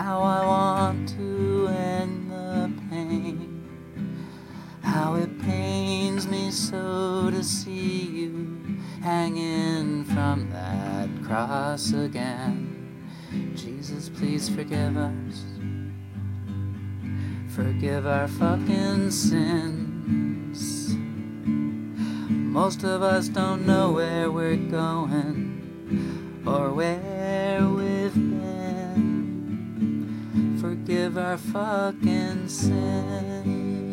How I want to end the pain. How it pains me so to see you hanging from that cross again. Jesus, please forgive us. Forgive our fucking sins. Most of us don't know where we're going or where we've been. Forgive our fucking sins.